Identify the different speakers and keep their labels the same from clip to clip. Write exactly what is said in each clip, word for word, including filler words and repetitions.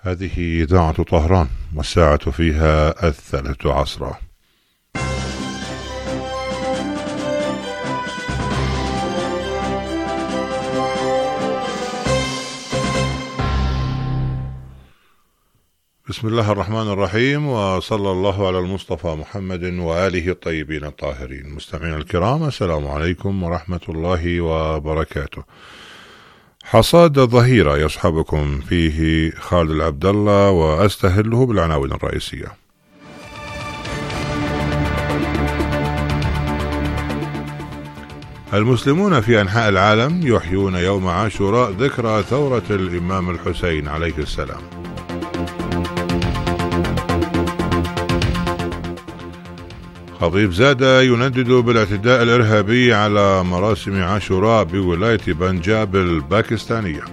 Speaker 1: هذه إذاعة طهران والساعة فيها الثالثة عصرا. بسم الله الرحمن الرحيم، وصلى الله على المصطفى محمد وآله الطيبين الطاهرين. مستمعين الكرام، السلام عليكم ورحمة الله وبركاته. حصاد الظهيرة يصحبكم فيه خالد العبد الله، وأستهله بالعناوين الرئيسية. المسلمون في أنحاء العالم يحيون يوم عاشوراء ذكرى ثورة الإمام الحسين عليه السلام. خطيب زادة يندد بالاعتداء الإرهابي على مراسم عاشوراء بولاية بنجاب الباكستانية.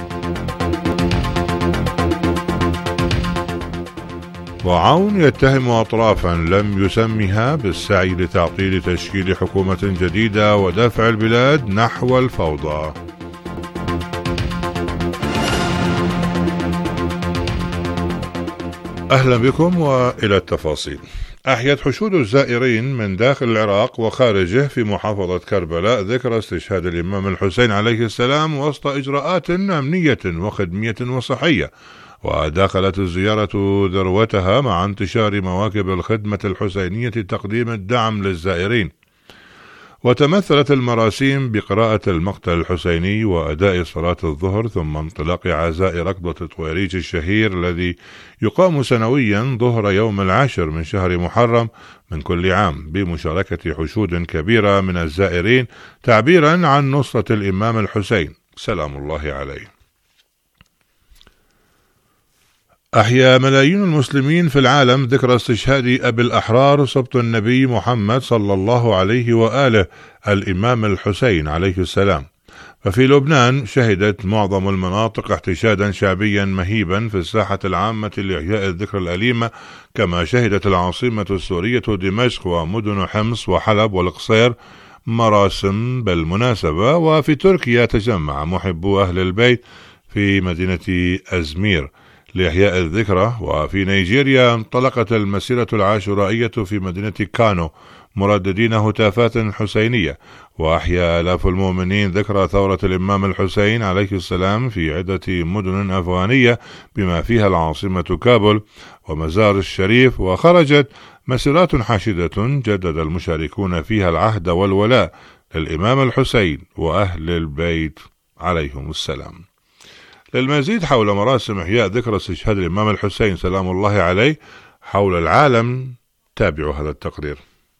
Speaker 1: وعون يتهم أطرافا لم يسمها بالسعي لتعطيل تشكيل حكومة جديدة ودفع البلاد نحو الفوضى. أهلا بكم وإلى التفاصيل. أحيت حشود الزائرين من داخل العراق وخارجه في محافظة كربلاء ذكرى استشهاد الإمام الحسين عليه السلام وسط إجراءات أمنية وخدمية وصحية، ودخلت الزيارة ذروتها مع انتشار مواكب الخدمة الحسينية تقديم الدعم للزائرين. وتمثلت المراسيم بقراءة المقتل الحسيني وأداء صلاة الظهر، ثم انطلاق عزاء ركضة طويريج الشهير الذي يقام سنويا ظهر يوم العاشر من شهر محرم من كل عام بمشاركة حشود كبيرة من الزائرين تعبيرا عن نصرة الإمام الحسين سلام الله عليه. أحيا ملايين المسلمين في العالم ذكرى استشهاد أبي الأحرار سبط النبي محمد صلى الله عليه وآله الإمام الحسين عليه السلام. ففي لبنان شهدت معظم المناطق احتشادا شعبيا مهيبا في الساحة العامة لإحياء الذكرى الأليمة، كما شهدت العاصمة السورية دمشق ومدن حمص وحلب والقصير مراسم بالمناسبة. وفي تركيا تجمع محبو أهل البيت في مدينة أزمير لإحياء الذكرى. وفي نيجيريا انطلقت المسيرة العاشورائية في مدينة كانو مرددين هتافات حسينية. وأحيا آلاف المؤمنين ذكرى ثورة الإمام الحسين عليه السلام في عدة مدن أفغانية بما فيها العاصمة كابول ومزار الشريف. وخرجت مسيرات حاشدة جدد المشاركون فيها العهد والولاء للإمام الحسين وأهل البيت عليهم السلام. للمزيد حول مراسم إحياء ذكرى استشهاد الإمام الحسين سلام الله عليه حول العالم تابعوا هذا التقرير.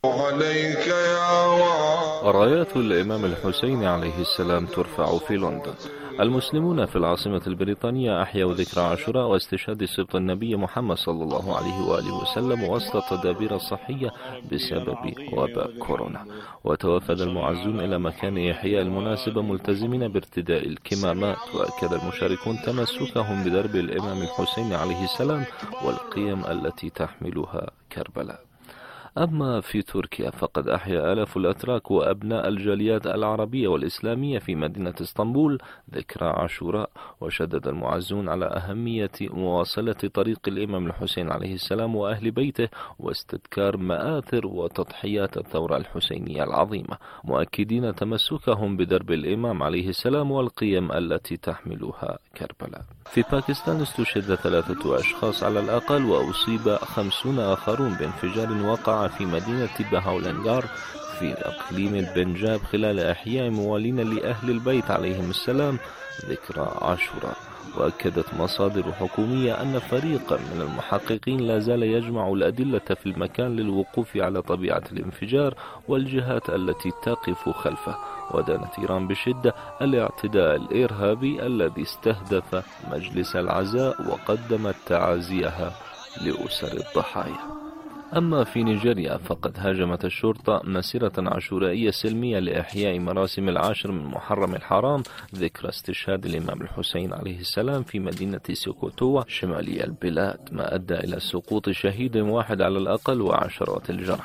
Speaker 2: رايات الإمام الحسين عليه السلام ترفع في لندن. المسلمون في العاصمة البريطانية أحيوا ذكرى عاشوراء واستشهاد سبط النبي محمد صلى الله عليه وآله وسلم وسط التدابير الصحية بسبب وباء كورونا. وتوافد المعزون إلى مكان إحياء المناسبة ملتزمين بارتداء الكمامات. وأكد المشاركون تمسكهم بدرب الإمام الحسين عليه السلام والقيم التي تحملها كربلاء. أما في تركيا فقد أحيا آلاف الأتراك وأبناء الجاليات العربية والإسلامية في مدينة اسطنبول ذكرى عاشوراء. وشدد المعزون على أهمية مواصلة طريق الإمام الحسين عليه السلام وأهل بيته واستذكار مآثر وتضحيات الثورة الحسينية العظيمة، مؤكدين تمسكهم بدرب الإمام عليه السلام والقيم التي تحملها كربلاء. في باكستان استشهد ثلاثة أشخاص على الأقل وأصيب خمسون آخرون بانفجار وقع في مدينة بهاولنجار في أقليم البنجاب خلال إحياء موالين لأهل البيت عليهم السلام ذكرى عاشوراء. وأكدت مصادر حكومية أن فريقا من المحققين لا زال يجمع الأدلة في المكان للوقوف على طبيعة الانفجار والجهات التي تقف خلفه. ودانت إيران بشدة الاعتداء الإرهابي الذي استهدف مجلس العزاء وقدمت تعازيها لأسر الضحايا. أما في نيجيريا فقد هاجمت الشرطة مسيرة عاشورائية سلمية لإحياء مراسم العاشر من محرم الحرام ذكرى استشهاد الإمام الحسين عليه السلام في مدينة سوكوتو شمالي البلاد، ما أدى إلى سقوط شهيد واحد على الأقل وعشرات الجرحى.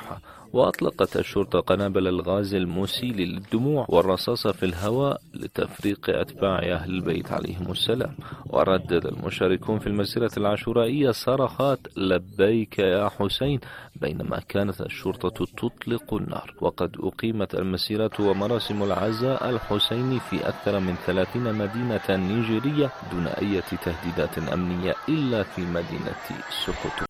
Speaker 2: وأطلقت الشرطة قنابل الغاز المسيل للدموع والرصاص في الهواء لتفريق أتباع أهل البيت عليهم السلام. وردد المشاركون في المسيرة العاشورائية صرخات لبيك يا حسين بينما كانت الشرطة تطلق النار. وقد أقيمت المسيرة ومراسم العزاء الحسيني في أكثر من ثلاثين مدينة نيجيرية دون أي تهديدات أمنية إلا في مدينة سوكوتو.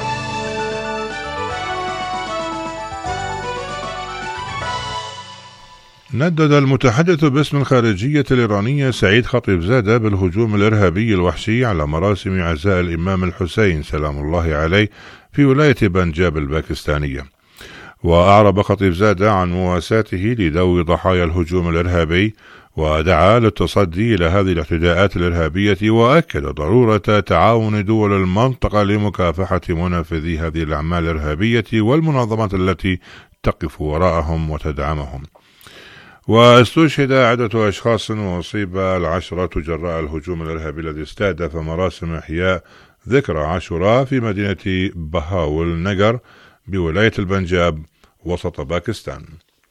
Speaker 1: ندد المتحدث باسم الخارجية الإيرانية سعيد خطيبزادة بالهجوم الإرهابي الوحشي على مراسم عزاء الإمام الحسين سلام الله عليه في ولاية بنجاب الباكستانية. وأعرب خطيبزادة عن مواساته لذوي ضحايا الهجوم الإرهابي، ودعا للتصدي إلى هذه الاعتداءات الإرهابية، وأكد ضرورة تعاون دول المنطقة لمكافحة منفذي هذه الأعمال الإرهابية والمنظمات التي تقف وراءهم وتدعمهم. واستشهد عدة أشخاص وأصيب العشرة جراء الهجوم الإرهابي الذي استهدف مراسم إحياء ذكرى عاشوراء في مدينة بهاول نجر بولاية البنجاب وسط باكستان.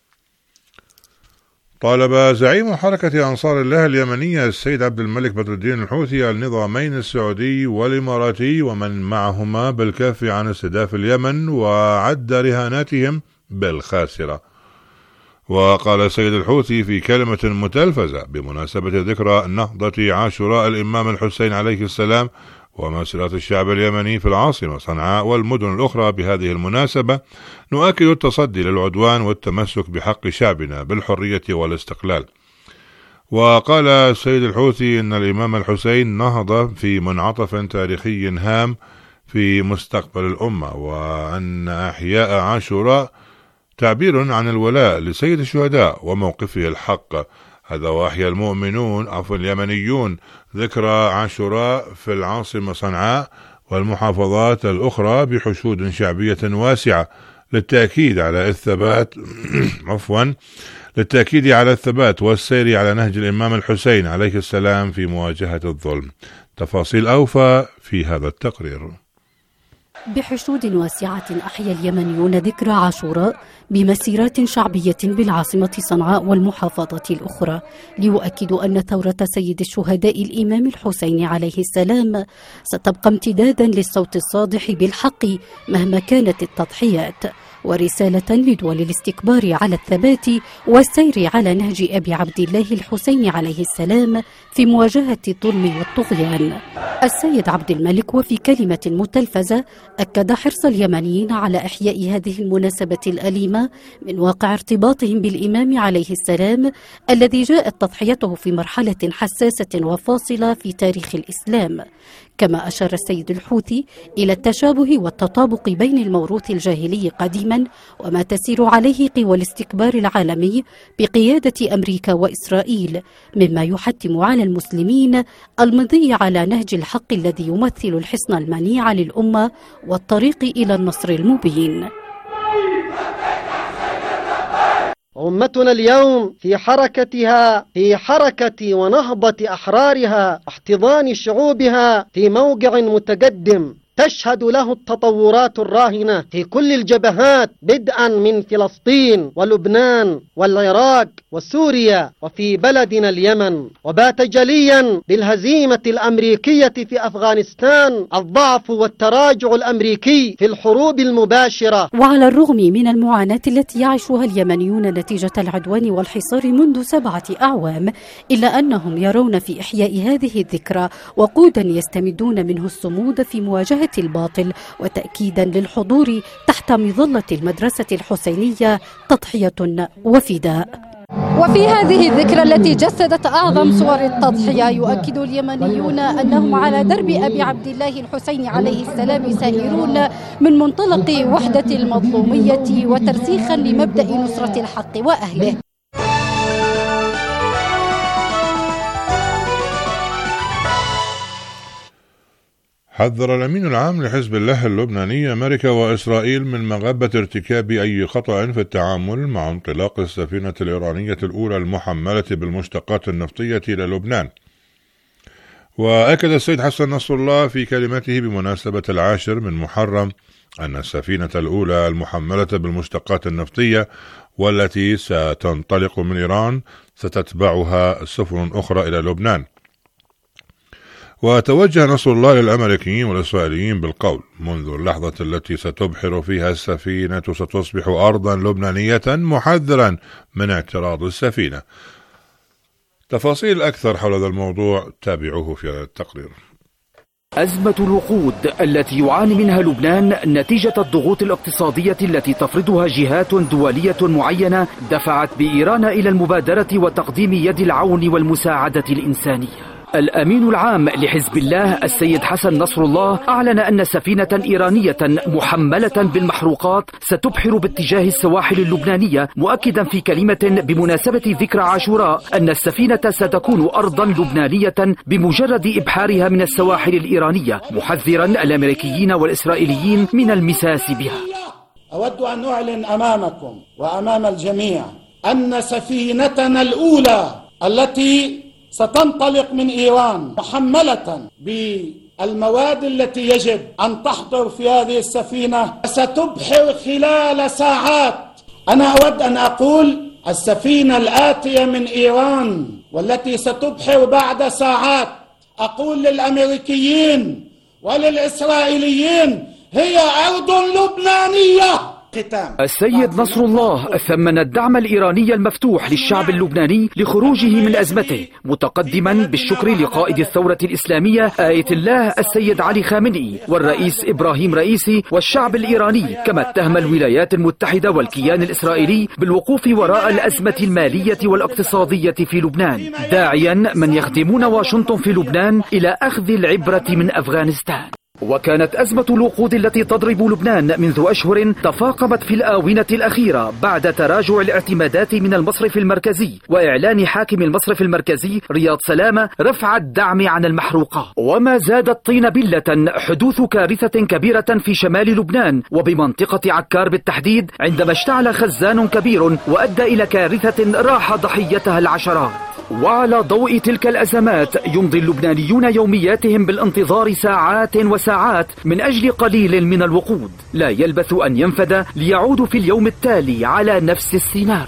Speaker 1: طالب زعيم حركة أنصار الله اليمنية السيد عبد الملك بدر الدين الحوثي النظامين السعودي والإماراتي ومن معهما بالكف عن استهداف اليمن وعد رهاناتهم بالخاسرة. وقال السيد الحوثي في كلمة متلفزة بمناسبة ذكرى نهضة عاشوراء الإمام الحسين عليه السلام ومسيرة الشعب اليمني في العاصمة صنعاء والمدن الأخرى بهذه المناسبة: نؤكد التصدي للعدوان والتمسك بحق شعبنا بالحرية والاستقلال. وقال السيد الحوثي إن الإمام الحسين نهض في منعطف تاريخي هام في مستقبل الأمة، وأن أحياء عاشوراء تعبير عن الولاء لسيد الشهداء وموقفه الحق. هذا وأحيا المؤمنون عفوا اليمنيون ذكرى عاشوراء في العاصمة صنعاء والمحافظات الأخرى بحشود شعبية واسعة للتأكيد على الثبات عفوا للتأكيد على الثبات والسير على نهج الإمام الحسين عليه السلام في مواجهة الظلم. تفاصيل أوفى في هذا التقرير.
Speaker 3: بحشود واسعة أحيا اليمنيون ذكرى عاشوراء بمسيرات شعبية بالعاصمة صنعاء والمحافظات الأخرى، ليؤكدوا أن ثورة سيد الشهداء الإمام الحسين عليه السلام ستبقى امتدادا للصوت الصادح بالحق مهما كانت التضحيات، ورسالة لدول الاستكبار على الثبات والسير على نهج أبي عبد الله الحسين عليه السلام في مواجهة الظلم والطغيان. السيد عبد الملك وفي كلمة متلفزة أكد حرص اليمنيين على إحياء هذه المناسبة الأليمة من واقع ارتباطهم بالإمام عليه السلام الذي جاءت تضحيته في مرحلة حساسة وفاصلة في تاريخ الإسلام. كما أشار السيد الحوثي إلى التشابه والتطابق بين الموروث الجاهلي قديما وما تسير عليه قوى الاستكبار العالمي بقيادة أمريكا وإسرائيل، مما يحتم على المسلمين المضي على نهج الحق الذي يمثل الحصن المنيع للأمة والطريق إلى النصر المبين.
Speaker 4: أمتنا اليوم في حركتها في حركة ونهضة أحرارها واحتضان شعوبها في موقع متقدم تشهد له التطورات الراهنة في كل الجبهات، بدءا من فلسطين ولبنان والعراق وسوريا وفي بلدنا اليمن، وبات جليا بالهزيمة الأمريكية في أفغانستان الضعف والتراجع الأمريكي في الحروب المباشرة.
Speaker 3: وعلى الرغم من المعاناة التي يعيشها اليمنيون نتيجة العدوان والحصار منذ سبعة أعوام، إلا أنهم يرون في إحياء هذه الذكرى وقودا يستمدون منه الصمود في مواجهة الباطل وتأكيدا للحضور تحت مظلة المدرسة الحسينية تضحية وفداء.
Speaker 5: وفي هذه الذكرى التي جسدت أعظم صور التضحية يؤكد اليمنيون أنهم على درب أبي عبد الله الحسين عليه السلام سائرون من منطلق وحدة المظلومية وترسيخا لمبدأ نصرة الحق وأهله.
Speaker 1: حذر الأمين العام لحزب الله اللبناني أمريكا وإسرائيل من مغبة ارتكاب أي خطأ في التعامل مع انطلاق السفينة الإيرانية الأولى المحملة بالمشتقات النفطية إلى لبنان. وأكد السيد حسن نصر الله في كلمته بمناسبة العاشر من محرم أن السفينة الأولى المحملة بالمشتقات النفطية والتي ستنطلق من إيران ستتبعها سفن أخرى إلى لبنان. وتوجه نصر الله للأمريكيين والإسرائيليين بالقول: منذ اللحظة التي ستبحر فيها السفينة ستصبح أرضا لبنانية، محذرا من اعتراض السفينة. تفاصيل أكثر حول هذا الموضوع تابعوه في هذا التقرير.
Speaker 6: أزمة الوقود التي يعاني منها لبنان نتيجة الضغوط الاقتصادية التي تفرضها جهات دولية معينة دفعت بإيران إلى المبادرة وتقديم يد العون والمساعدة الإنسانية. الأمين العام لحزب الله السيد حسن نصر الله أعلن أن سفينة إيرانية محملة بالمحروقات ستبحر باتجاه السواحل اللبنانية، مؤكدا في كلمة بمناسبة ذكرى عاشوراء أن السفينة ستكون أرضا لبنانية بمجرد إبحارها من السواحل الإيرانية، محذرا الأمريكيين والإسرائيليين من المساس بها.
Speaker 7: أود أن أعلن أمامكم وأمام الجميع أن سفينتنا الأولى التي ستنطلق من إيران محملة بالمواد التي يجب أن تحضر في هذه السفينة ستبحر خلال ساعات. أنا أود أن أقول السفينة الآتية من إيران والتي ستبحر بعد ساعات، أقول للأمريكيين وللإسرائيليين: هي أرض لبنانية.
Speaker 6: السيد نصر الله ثمن الدعم الإيراني المفتوح للشعب اللبناني لخروجه من أزمته، متقدما بالشكر لقائد الثورة الإسلامية آية الله السيد علي خامنئي والرئيس إبراهيم رئيسي والشعب الإيراني، كما اتهم الولايات المتحدة والكيان الإسرائيلي بالوقوف وراء الأزمة المالية والاقتصادية في لبنان، داعيا من يخدمون واشنطن في لبنان إلى أخذ العبرة من أفغانستان. وكانت أزمة الوقود التي تضرب لبنان منذ أشهر تفاقمت في الآونة الأخيرة بعد تراجع الاعتمادات من المصرف المركزي وإعلان حاكم المصرف المركزي رياض سلامة رفع الدعم عن المحروقات. وما زاد الطين بلة حدوث كارثة كبيرة في شمال لبنان وبمنطقة عكار بالتحديد، عندما اشتعل خزان كبير وأدى إلى كارثة راح ضحيتها العشرات. وعلى ضوء تلك الأزمات يمضي اللبنانيون يومياتهم بالانتظار ساعات وساعات من أجل قليل من الوقود لا يلبث أن ينفد ليعودوا في اليوم التالي على نفس السيناريو.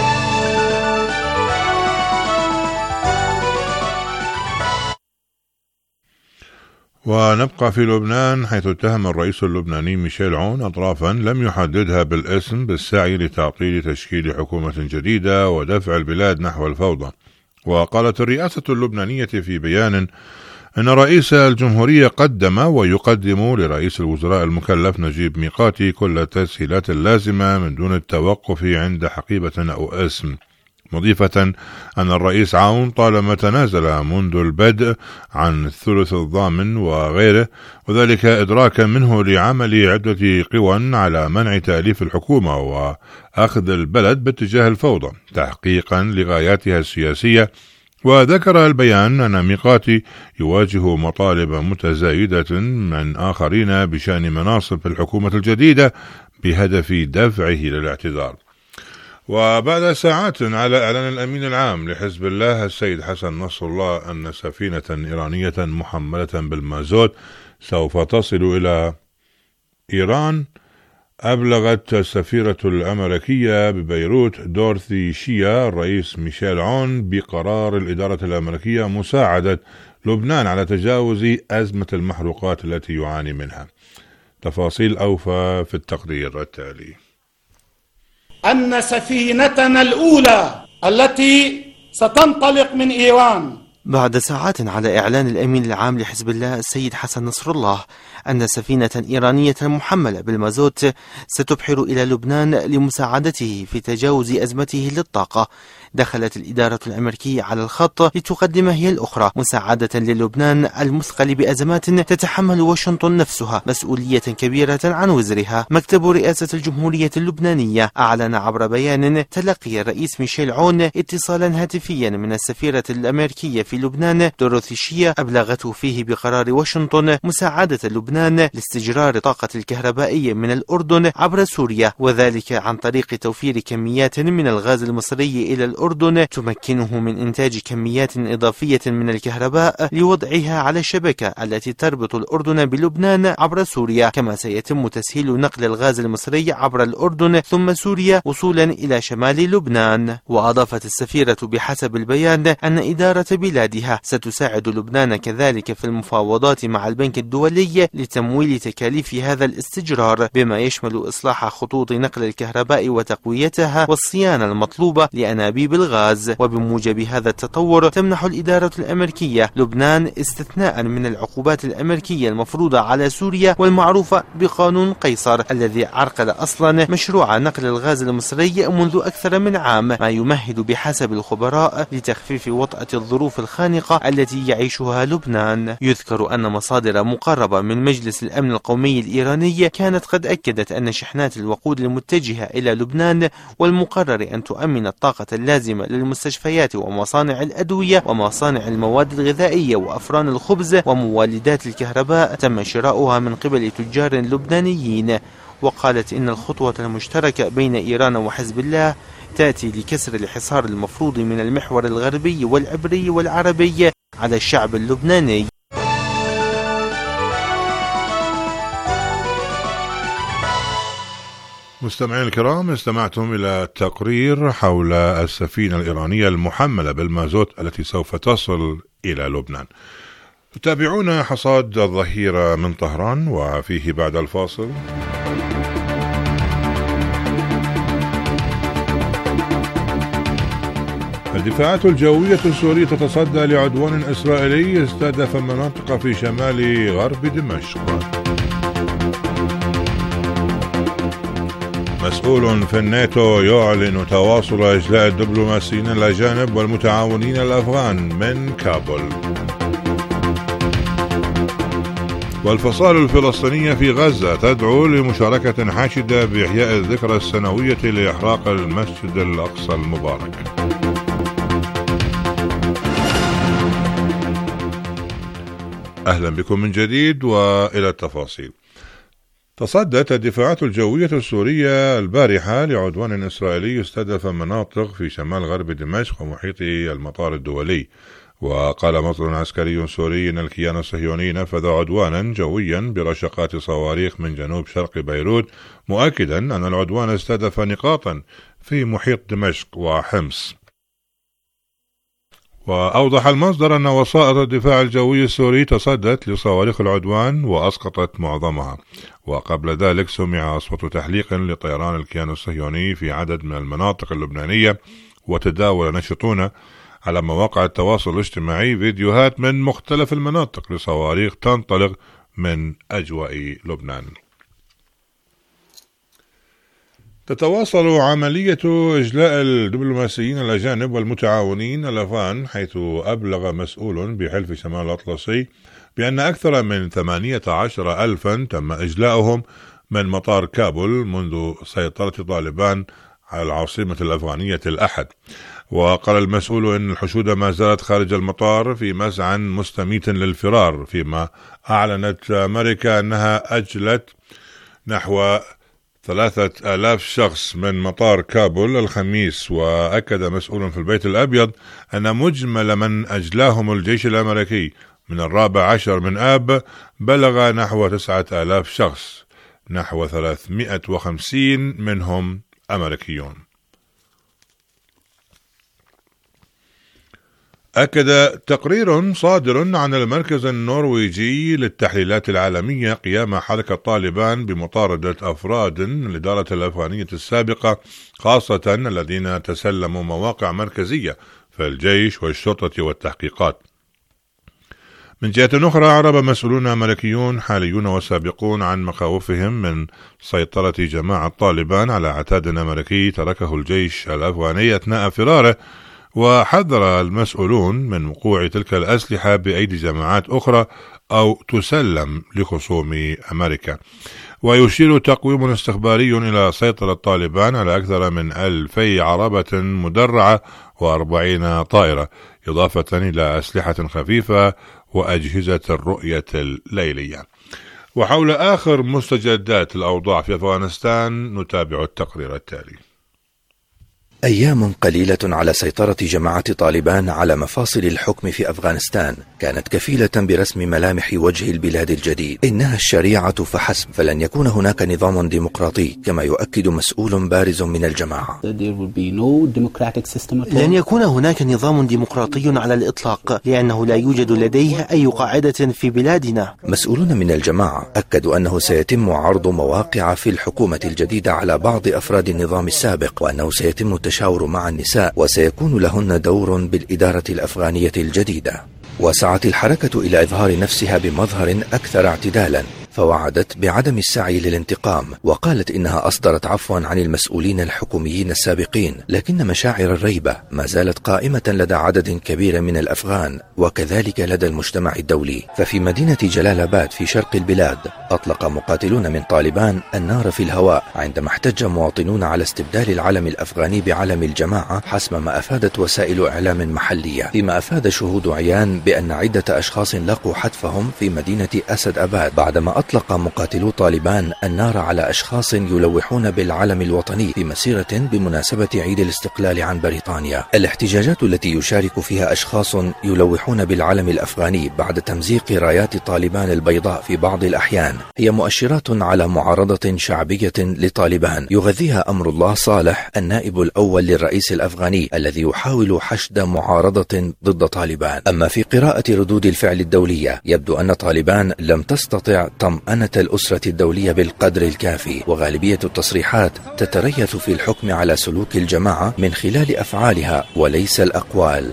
Speaker 1: ونبقى في لبنان، حيث اتهم الرئيس اللبناني ميشيل عون أطرافا لم يحددها بالاسم بالسعي لتعطيل تشكيل حكومة جديدة ودفع البلاد نحو الفوضى. وقالت الرئاسة اللبنانية في بيان أن رئيس الجمهورية قدم ويقدم لرئيس الوزراء المكلف نجيب ميقاتي كل التسهيلات اللازمة من دون التوقف عند حقيبة أو اسم، مضيفة أن الرئيس عون طالما تنازل منذ البدء عن الثلث الضامن وغيره، وذلك إدراكا منه لعمل عدة قوى على منع تأليف الحكومة وأخذ البلد باتجاه الفوضى تحقيقا لغاياتها السياسية. وذكر البيان أن ميقاتي يواجه مطالب متزايدة من آخرين بشأن مناصب في الحكومة الجديدة بهدف دفعه للاعتذار. وبعد ساعات على إعلان الأمين العام لحزب الله السيد حسن نصر الله أن سفينة إيرانية محملة بالمازوت سوف تصل إلى إيران، أبلغت السفيرة الأمريكية ببيروت دورثي شيا الرئيس ميشيل عون بقرار الإدارة الأمريكية مساعدة لبنان على تجاوز أزمة المحروقات التي يعاني منها. تفاصيل أوفى في التقرير التالي.
Speaker 7: أن سفينتنا الأولى التي ستنطلق من إيران
Speaker 8: بعد ساعات على إعلان الأمين العام لحزب الله السيد حسن نصر الله أن سفينة إيرانية محملة بالمازوت ستبحر إلى لبنان لمساعدته في تجاوز أزمته للطاقة، دخلت الإدارة الأمريكية على الخط لتقدم هي الأخرى مساعدة للبنان المثقل بأزمات تتحمل واشنطن نفسها مسؤولية كبيرة عن وزرها. مكتب رئاسة الجمهورية اللبنانية أعلن عبر بيان تلقي الرئيس ميشيل عون اتصالا هاتفيا من السفيرة الأمريكية في لبنان دورثي شيا أبلغته فيه بقرار واشنطن مساعدة لبنان لاستجرار الطاقة الكهربائية من الأردن عبر سوريا، وذلك عن طريق توفير كميات من الغاز المصري إلى الأردن الأردن تمكنه من إنتاج كميات إضافية من الكهرباء لوضعها على الشبكة التي تربط الأردن بلبنان عبر سوريا، كما سيتم تسهيل نقل الغاز المصري عبر الأردن ثم سوريا وصولا إلى شمال لبنان. وأضافت السفيرة بحسب البيان أن إدارة بلادها ستساعد لبنان كذلك في المفاوضات مع البنك الدولي لتمويل تكاليف هذا الاستجرار، بما يشمل إصلاح خطوط نقل الكهرباء وتقويتها والصيانة المطلوبة لأنابيب الغاز. وبموجب هذا التطور تمنح الإدارة الأمريكية لبنان استثناء من العقوبات الأمريكية المفروضة على سوريا والمعروفة بقانون قيصر، الذي عرقل أصلا مشروع نقل الغاز المصري منذ أكثر من عام، ما يمهد بحسب الخبراء لتخفيف وطأة الظروف الخانقة التي يعيشها لبنان. يذكر أن مصادر مقربة من مجلس الأمن القومي الإيراني كانت قد أكدت أن شحنات الوقود المتجهة إلى لبنان والمقرر أن تؤمن الطاقة اللازمة للمستشفيات ومصانع الأدوية ومصانع المواد الغذائية وأفران الخبز ومولدات الكهرباء تم شراؤها من قبل تجار لبنانيين. وقالت إن الخطوة المشتركة بين إيران وحزب الله تأتي لكسر الحصار المفروض من المحور الغربي والعبري والعربي على الشعب اللبناني.
Speaker 1: مستمعين الكرام، استمعتم إلى تقرير حول السفينة الإيرانية المحملة بالمازوت التي سوف تصل إلى لبنان. تتابعون حصاد الظهيرة من طهران وفيه بعد الفاصل. الدفاعات الجوية السورية تتصدى لعدوان إسرائيلي استهدف مناطق في شمال غرب دمشق. مسؤول في الناتو يعلن تواصل إجلاء الدبلوماسيين الأجانب والمتعاونين الأفغان من كابول. والفصائل الفلسطينية في غزة تدعو لمشاركة حاشدة بإحياء الذكرى السنوية لإحراق المسجد الأقصى المبارك. أهلا بكم من جديد وإلى التفاصيل. تصدت الدفاعات الجوية السورية البارحة لعدوان إسرائيلي استهدف مناطق في شمال غرب دمشق ومحيط المطار الدولي. وقال مصدر عسكري سوري أن الكيان الصهيوني نفذ عدوانا جويا برشقات صواريخ من جنوب شرق بيروت، مؤكدا أن العدوان استهدف نقاطا في محيط دمشق وحمص. وأوضح المصدر أن وسائط الدفاع الجوي السوري تصدت لصواريخ العدوان وأسقطت معظمها. وقبل ذلك سمع أصوات تحليق لطيران الكيان الصهيوني في عدد من المناطق اللبنانية، وتداول ناشطون على مواقع التواصل الاجتماعي فيديوهات من مختلف المناطق لصواريخ تنطلق من أجواء لبنان. تتواصل عملية إجلاء الدبلوماسيين الأجانب والمتعاونين الأفغان، حيث أبلغ مسؤول بحلف شمال الأطلسي بأن أكثر من ثمانية عشر ألفا تم إجلاؤهم من مطار كابول منذ سيطرة طالبان على العاصمة الأفغانية الأحد. وقال المسؤول إن الحشود ما زالت خارج المطار في مسعى مستميت للفرار، فيما أعلنت أمريكا أنها أجلت نحو ثلاثة آلاف شخص من مطار كابول الخميس. وأكد مسؤول في البيت الأبيض أن مجمل من أجلاهم الجيش الأمريكي من الرابع عشر من آب بلغ نحو تسعة آلاف شخص، نحو ثلاثمائة وخمسين منهم أمريكيون. أكد تقرير صادر عن المركز النرويجي للتحليلات العالمية قيام حركة طالبان بمطاردة أفراد الإدارة الأفغانية السابقة، خاصة الذين تسلموا مواقع مركزية في الجيش والشرطة والتحقيقات. من جهة أخرى، أعرب مسؤولون أمريكيون حاليون وسابقون عن مخاوفهم من سيطرة جماعة طالبان على عتاد أمريكي تركه الجيش الأفغاني أثناء فراره، وحذر المسؤولون من وقوع تلك الأسلحة بأيدي جماعات أخرى أو تسلم لخصوم أمريكا. ويشير تقويم استخباري إلى سيطرة طالبان على أكثر من ألفي عربة مدرعة وأربعين طائرة، إضافة إلى أسلحة خفيفة وأجهزة الرؤية الليلية. وحول آخر مستجدات الأوضاع في أفغانستان نتابع التقرير التالي.
Speaker 9: أيام قليلة على سيطرة جماعة طالبان على مفاصل الحكم في أفغانستان كانت كفيلة برسم ملامح وجه البلاد الجديد. إنها الشريعة فحسب، فلن يكون هناك نظام ديمقراطي كما يؤكد مسؤول بارز من الجماعة.
Speaker 8: لن يكون هناك نظام ديمقراطي على الإطلاق، لأنه لا يوجد لديه أي قاعدة في بلادنا.
Speaker 9: مسؤولون من الجماعة أكدوا أنه سيتم عرض مواقع في الحكومة الجديدة على بعض أفراد النظام السابق، وأنه سيتم التشاور مع النساء وسيكون لهن دور بالإدارة الأفغانية الجديدة. وسعت الحركة إلى إظهار نفسها بمظهر أكثر اعتدالا، فوعدت بعدم السعي للانتقام، وقالت إنها أصدرت عفوا عن المسؤولين الحكوميين السابقين، لكن مشاعر الريبة ما زالت قائمة لدى عدد كبير من الأفغان وكذلك لدى المجتمع الدولي. ففي مدينة جلال آباد في شرق البلاد أطلق مقاتلون من طالبان النار في الهواء عندما احتج مواطنون على استبدال العلم الأفغاني بعلم الجماعة حسب ما أفادت وسائل إعلام محلية، فيما أفاد شهود عيان بأن عدة أشخاص لقوا حتفهم في مدينة أسد آباد بعدما أطلق مقاتلو طالبان النار على أشخاص يلوحون بالعلم الوطني في مسيرة بمناسبة عيد الاستقلال عن بريطانيا. الاحتجاجات التي يشارك فيها أشخاص يلوحون بالعلم الأفغاني بعد تمزيق رايات طالبان البيضاء في بعض الأحيان هي مؤشرات على معارضة شعبية لطالبان يغذيها أمر الله صالح النائب الأول للرئيس الأفغاني الذي يحاول حشد معارضة ضد طالبان. أما في قراءة ردود الفعل الدولية يبدو أن طالبان لم تستطع طمأنة الأسرة الدولية بالقدر الكافي، وغالبية التصريحات تتريث في الحكم على سلوك الجماعة من خلال أفعالها وليس الأقوال.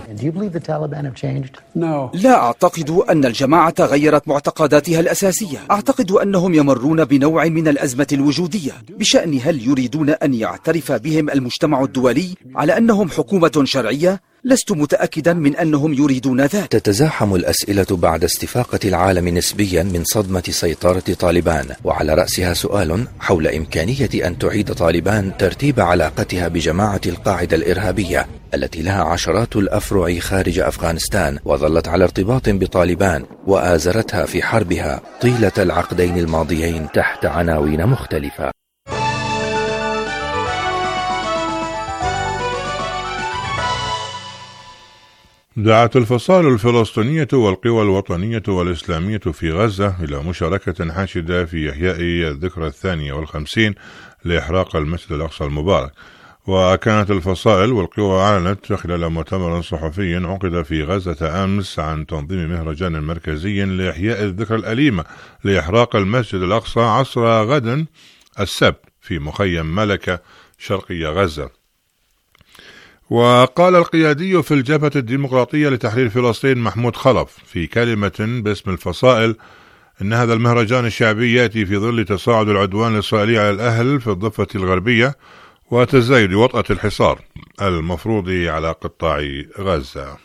Speaker 6: لا أعتقد أن الجماعة غيرت معتقداتها الأساسية. أعتقد أنهم يمرون بنوع من الأزمة الوجودية بشأن هل يريدون أن يعترف بهم المجتمع الدولي على أنهم حكومة شرعية. لست متأكدا من أنهم يريدون ذلك.
Speaker 9: تتزاحم الأسئلة بعد استفاقة العالم نسبيا من صدمة سيطرة طالبان، وعلى رأسها سؤال حول إمكانية أن تعيد طالبان ترتيب علاقتها بجماعة القاعدة الإرهابية التي لها عشرات الأفرع خارج أفغانستان وظلت على ارتباط بطالبان وآزرتها في حربها طيلة العقدين الماضيين تحت عناوين مختلفة.
Speaker 1: دعت الفصائل الفلسطينية والقوى الوطنية والإسلامية في غزة إلى مشاركة حاشدة في إحياء الذكرى الثانية والخمسين لإحراق المسجد الأقصى المبارك. وكانت الفصائل والقوى أعلنت خلال مؤتمر صحفي عقد في غزة أمس عن تنظيم مهرجان مركزي لإحياء الذكرى الأليمة لإحراق المسجد الأقصى عصر غد السبت في مخيم ملكة شرقي غزة. وقال القيادي في الجبهة الديمقراطية لتحرير فلسطين محمود خلف في كلمة باسم الفصائل إن هذا المهرجان الشعبي يأتي في ظل تصاعد العدوان الإسرائيلي على الأهل في الضفة الغربية وتزايد وطأة الحصار المفروض على قطاع غزة.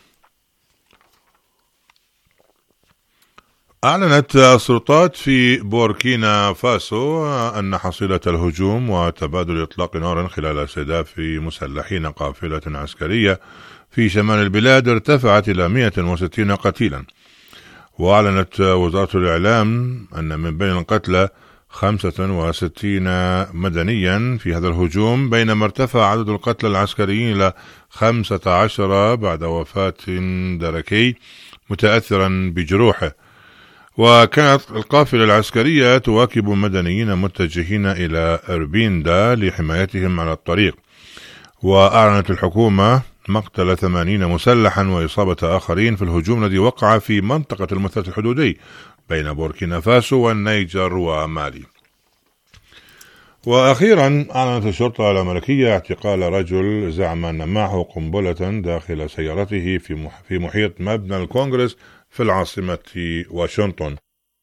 Speaker 1: أعلنت السلطات في بوركينا فاسو أن حصيلة الهجوم وتبادل إطلاق نار خلال استهداف مسلحين قافلة عسكرية في شمال البلاد ارتفعت إلى مئة وستين قتيلا. وأعلنت وزارة الإعلام أن من بين القتلى خمسة وستين مدنيا في هذا الهجوم، بينما ارتفع عدد القتلى العسكريين إلى خمسة عشر بعد وفاة دركي متأثرا بجروحه. وكانت القافلة العسكرية تواكب مدنيين متجهين إلى أربيندا لحمايتهم على الطريق. وأعلنت الحكومة مقتل ثمانين مسلحا وإصابة آخرين في الهجوم الذي وقع في منطقة المثلث الحدودي بين بوركينا فاسو والنيجر ومالي. وأخيرا أعلنت الشرطة الأمريكية اعتقال رجل زعم أن معه قنبلة داخل سيارته في محيط مبنى الكونغرس في العاصمة واشنطن.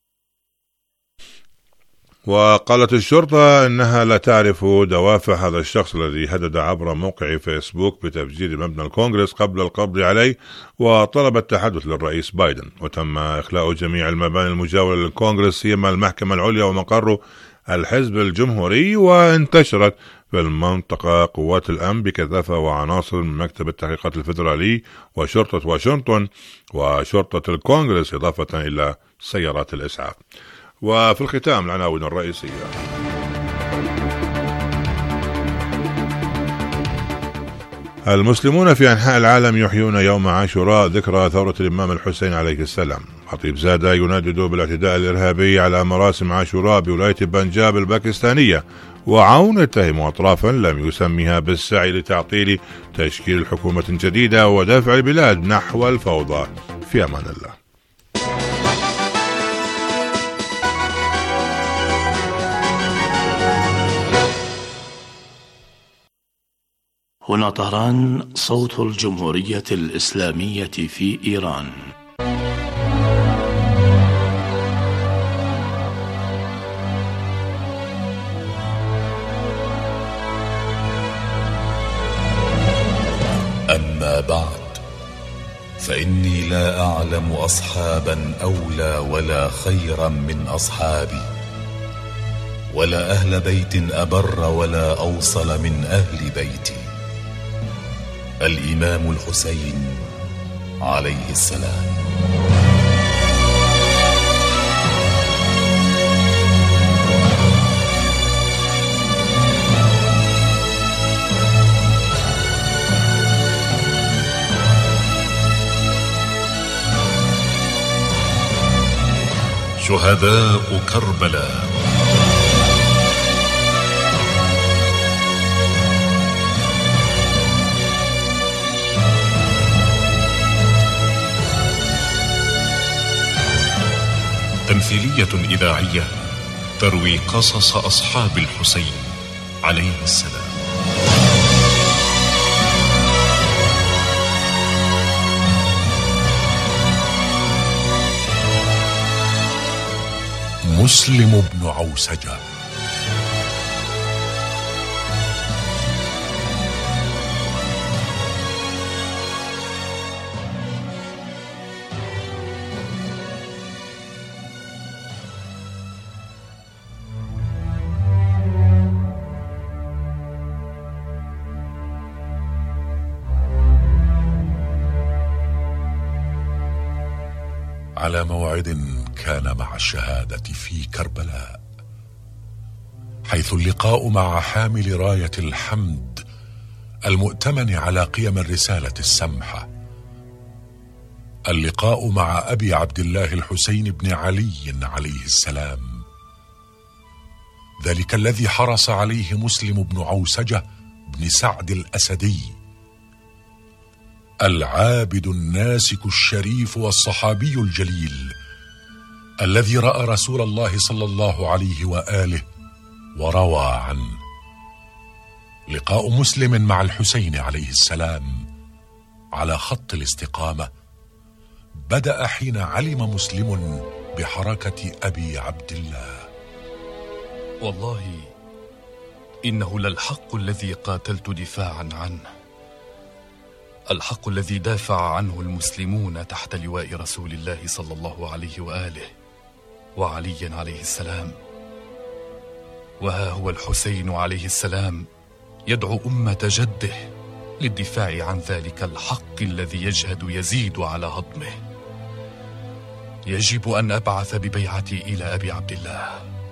Speaker 1: وقالت الشرطة إنها لا تعرف دوافع هذا الشخص الذي هدد عبر موقع فيسبوك بتفجير مبنى الكونغرس قبل القبض عليه، وطلب التحدث للرئيس بايدن. وتم إخلاء جميع المباني المجاورة للكونغرس سيما المحكمة العليا ومقر الحزب الجمهوري. وانتشرت في المنطقة قوات الأمن بكثافة وعناصر من مكتب التحقيقات الفيدرالي وشرطة واشنطن وشرطة الكونغرس إضافة إلى سيارات الإسعاف. وفي الختام العناوين الرئيسية. المسلمون في أنحاء العالم يحيون يوم عاشوراء ذكرى ثورة الإمام الحسين عليه السلام. خطيب زادة يندد بالاعتداء الإرهابي على مراسم عاشوراء بولاية بنجاب الباكستانية، وعون يتهم أطرافا لم يسمها بالسعي لتعطيل تشكيل حكومة جديدة ودفع البلاد نحو الفوضى. في أمان الله.
Speaker 10: هنا طهران، صوت الجمهورية الإسلامية في إيران.
Speaker 11: أما بعد، فإني لا أعلم أصحابا أولى ولا خيرا من أصحابي، ولا أهل بيت أبر ولا أوصل من أهل بيتي، الإمام الحسين عليه السلام. شهداء كربلاء. تمثيلية إذاعية تروي قصص أصحاب الحسين عليه السلام. مسلم بن عوسجة. على موعد كان مع الشهادة في كربلاء، حيث اللقاء مع حامل راية الحمد المؤتمن على قيم الرسالة السمحة، اللقاء مع أبي عبد الله الحسين بن علي عليه السلام، ذلك الذي حرص عليه مسلم بن عوسجة بن سعد الأسدي، العابد الناسك الشريف والصحابي الجليل الذي رأى رسول الله صلى الله عليه وآله وروى عنه. لقاء مسلم مع الحسين عليه السلام على خط الاستقامة بدأ حين علم مسلم بحركة أبي عبد الله.
Speaker 12: والله إنه للحق الذي قاتلت دفاعا عنه، الحق الذي دافع عنه المسلمون تحت لواء رسول الله صلى الله عليه وآله وعلي عليه السلام. وها هو الحسين عليه السلام يدعو أمة جده للدفاع عن ذلك الحق الذي يجهد يزيد على هضمه. يجب أن أبعث ببيعتي إلى أبي عبد الله.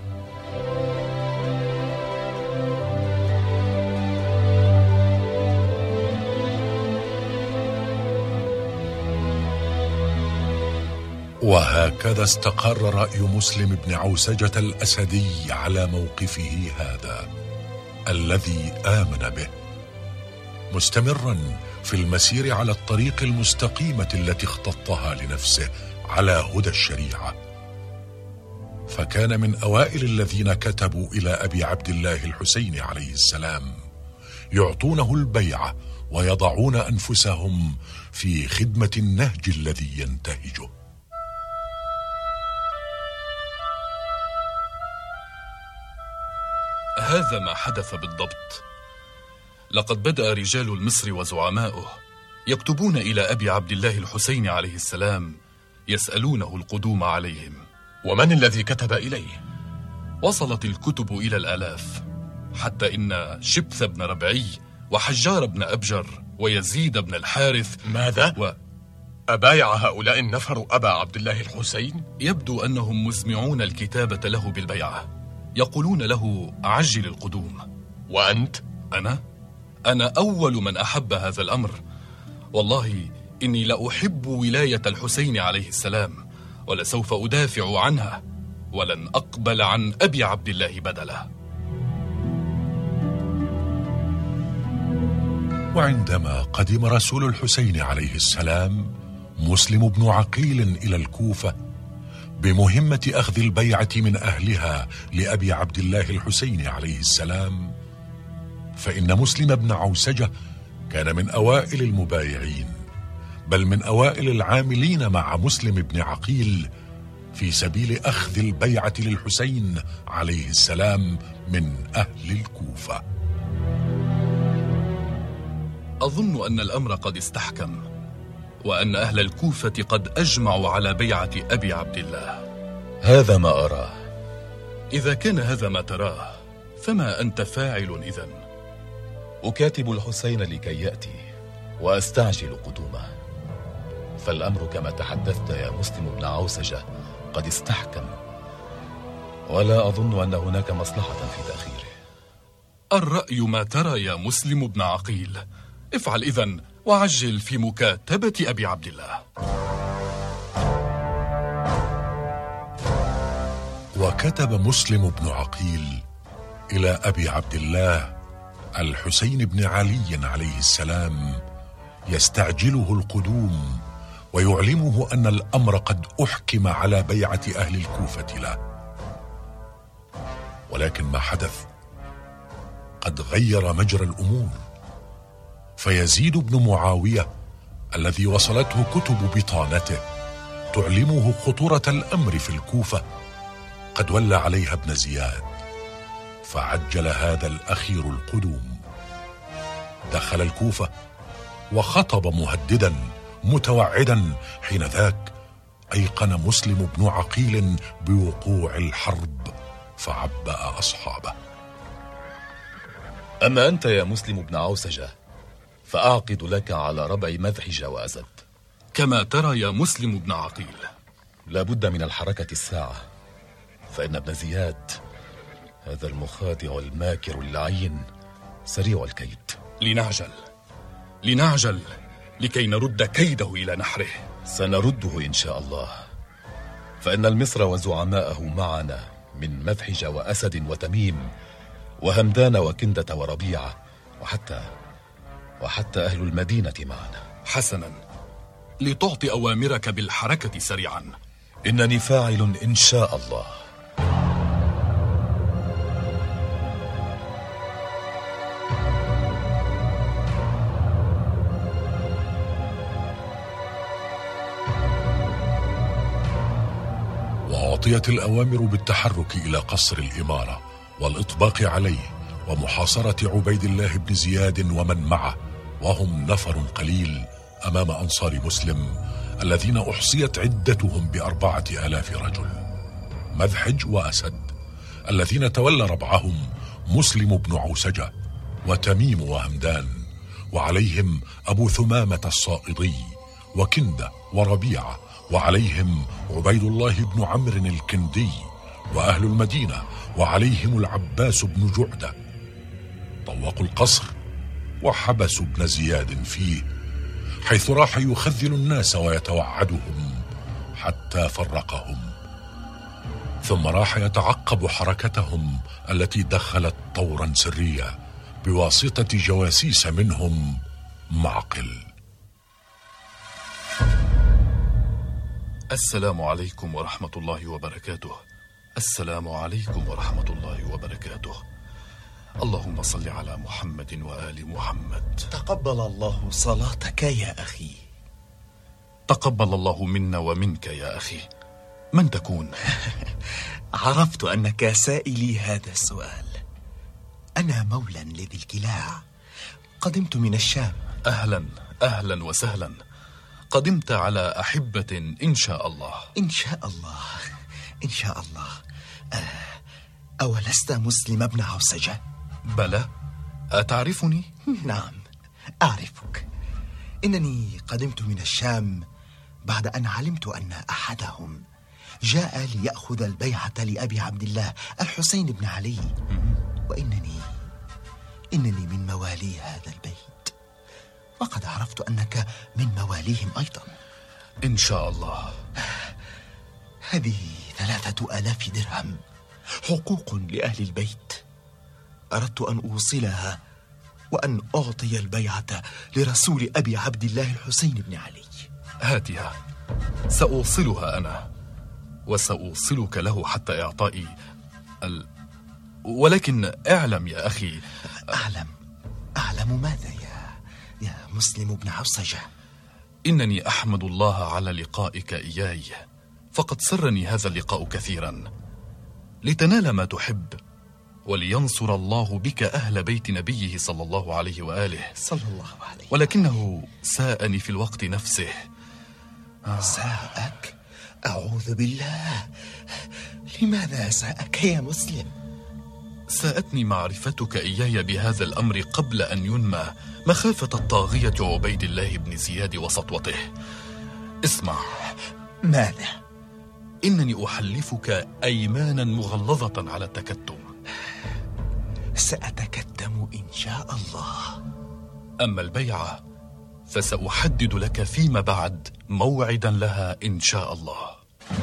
Speaker 11: وهكذا استقر رأي مسلم بن عوسجة الأسدي على موقفه هذا الذي آمن به، مستمرا في المسير على الطريق المستقيمة التي اختطها لنفسه على هدى الشريعة. فكان من أوائل الذين كتبوا إلى أبي عبد الله الحسين عليه السلام يعطونه البيعة ويضعون أنفسهم في خدمة النهج الذي ينتهجه.
Speaker 12: هذا ما حدث بالضبط. لقد بدأ رجال المصر وزعماؤه يكتبون إلى أبي عبد الله الحسين عليه السلام يسألونه القدوم عليهم.
Speaker 13: ومن الذي كتب إليه؟
Speaker 12: وصلت الكتب إلى الآلاف، حتى إن شبث بن ربعي وحجار بن أبجر ويزيد بن الحارث.
Speaker 13: ماذا؟ و... أبايع هؤلاء النفر أبا عبد الله الحسين؟
Speaker 12: يبدو أنهم مزمعون الكتابة له بالبيعة، يقولون له عجل القدوم.
Speaker 13: وأنت؟
Speaker 12: أنا؟ أنا أول من أحب هذا الأمر. والله إني لأحب ولاية الحسين عليه السلام، ولسوف أدافع عنها، ولن أقبل عن أبي عبد الله بدله.
Speaker 11: وعندما قدم رسول الحسين عليه السلام مسلم بن عقيل إلى الكوفة بمهمة أخذ البيعة من أهلها لأبي عبد الله الحسين عليه السلام، فإن مسلم بن عوسجة كان من أوائل المبايعين، بل من أوائل العاملين مع مسلم بن عقيل في سبيل أخذ البيعة للحسين عليه السلام من أهل الكوفة.
Speaker 12: أظن أن الأمر قد استحكم، وأن أهل الكوفة قد أجمعوا على بيعة أبي عبد الله.
Speaker 14: هذا ما أراه.
Speaker 12: إذا كان هذا ما تراه، فما أنت فاعل إذن؟
Speaker 14: أكاتب الحسين لكي يأتي وأستعجل قدومه، فالأمر كما تحدثت يا مسلم بن عوسجة قد استحكم، ولا أظن أن هناك مصلحة في تأخيره.
Speaker 12: الرأي ما ترى يا مسلم بن عقيل. افعل إذن وعجل في مكاتبة أبي عبد الله.
Speaker 11: وكتب مسلم بن عقيل إلى أبي عبد الله الحسين بن علي عليه السلام يستعجله القدوم ويعلمه أن الأمر قد أحكم على بيعة أهل الكوفة له. ولكن ما حدث قد غير مجرى الأمور، فيزيد بن معاوية الذي وصلته كتب بطانته تعلمه خطورة الأمر في الكوفة قد ولى عليها ابن زياد، فعجل هذا الأخير القدوم. دخل الكوفة وخطب مهددا متوعدا، حين ذاك أيقن مسلم بن عقيل بوقوع الحرب فعبأ أصحابه.
Speaker 14: أما أنت يا مسلم بن عوسجة فأعقد لك على ربع مذحج وأزد.
Speaker 12: كما ترى يا مسلم بن عقيل.
Speaker 14: لا بد من الحركة الساعة، فإن ابن زياد هذا المخادع الماكر اللعين سريع الكيد.
Speaker 12: لنعجل لنعجل لكي نرد كيده إلى نحره.
Speaker 14: سنرده إن شاء الله، فإن المصر وزعماءه معنا من مذحج وأسد وتميم وهمدان وكندة وربيعة، وحتى وحتى أهل المدينة معنا.
Speaker 12: حسنا، لتعطي أوامرك بالحركة سريعا.
Speaker 14: إنني فاعل إن شاء الله.
Speaker 11: وأعطيت الأوامر بالتحرك إلى قصر الإمارة والإطباق عليه ومحاصرة عبيد الله بن زياد ومن معه، وهم نفر قليل أمام أنصار مسلم الذين أحصيت عدتهم بأربعة آلاف رجل. مذحج وأسد الذين تولى ربعهم مسلم بن عوسجة وتميم وهمدان، وعليهم أبو ثمامة الصائدي وكندة وربيعة، وعليهم عبيد الله بن عمرو الكندي، وأهل المدينة وعليهم العباس بن جعدة. طوقوا القصر وحبسوا ابن زياد فيه، حيث راح يخذل الناس ويتوعدهم حتى فرقهم، ثم راح يتعقب حركتهم التي دخلت طورا سريا بواسطة جواسيس منهم معقل.
Speaker 12: السلام عليكم ورحمة الله وبركاته. السلام عليكم ورحمة الله وبركاته. اللهم صل على محمد وآل محمد.
Speaker 15: تقبل الله صلاتك يا أخي.
Speaker 12: تقبل الله منا ومنك يا أخي. من تكون؟
Speaker 15: عرفت أنك سائلي هذا السؤال. أنا مولى لذي الكلاع، قدمت من الشام.
Speaker 12: أهلا أهلا وسهلا. قدمت على أحبة إن شاء الله.
Speaker 15: إن شاء الله إن شاء الله. أه أولست مسلم بن عوسجة؟
Speaker 12: بلى. أتعرفني؟
Speaker 15: نعم أعرفك. إنني قدمت من الشام بعد أن علمت أن أحدهم جاء ليأخذ البيعة لأبي عبد الله الحسين بن علي، وإنني إنني من موالي هذا البيت، وقد عرفت أنك من مواليهم أيضا.
Speaker 12: إن شاء الله.
Speaker 15: هذه ثلاثة آلاف درهم حقوق لأهل البيت، أردت أن أوصلها وأن أعطي البيعة لرسول أبي عبد الله الحسين بن علي.
Speaker 12: هاتها، سأوصلها أنا، وسأوصلك له حتى إعطائي ال... ولكن اعلم يا أخي.
Speaker 15: أعلم أعلم ماذا يا يا مسلم بن عوسجة؟
Speaker 12: إنني أحمد الله على لقائك إياي، فقد سرني هذا اللقاء كثيرا، لتنال ما تحب ولينصر الله بك أهل بيت نبيه صلى الله عليه وآله
Speaker 15: صلى الله عليه.
Speaker 12: ولكنه ساءني في الوقت نفسه.
Speaker 15: آه. ساءك؟ أعوذ بالله، لماذا ساءك يا مسلم؟
Speaker 12: ساءتني معرفتك إياي بهذا الأمر قبل أن ينمى، مخافة الطاغية عبيد الله بن زياد وسطوته. اسمع.
Speaker 15: ماذا؟
Speaker 12: إنني أحلفك أيمانا مغلظة على التكتم.
Speaker 15: سأتكتم إن شاء الله.
Speaker 12: أما البيعة فسأحدد لك فيما بعد موعدا لها إن شاء الله.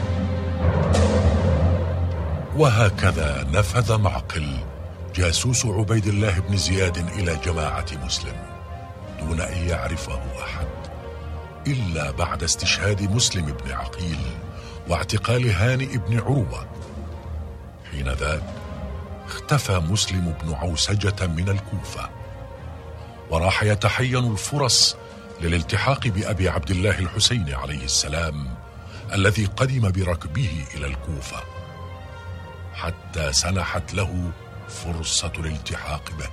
Speaker 11: وهكذا نفذ معقل جاسوس عبيد الله بن زياد إلى جماعة مسلم دون أن يعرفه أحد، إلا بعد استشهاد مسلم بن عقيل واعتقال هانئ بن عروة. حينذاك اختفى مسلم بن عوسجة من الكوفة، وراح يتحين الفرص للالتحاق بأبي عبد الله الحسين عليه السلام الذي قدم بركبه إلى الكوفة، حتى سنحت له فرصة الالتحاق به.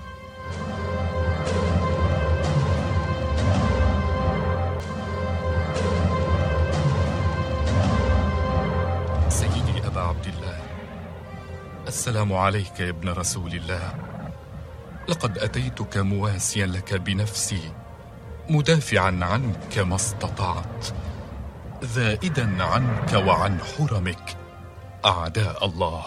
Speaker 12: سيدي أبا عبد الله، السلام عليك يا ابن رسول الله. لقد أتيتك مواسيا لك بنفسي، مدافعا عنك ما استطعت، ذائدا عنك وعن حرمك أعداء الله.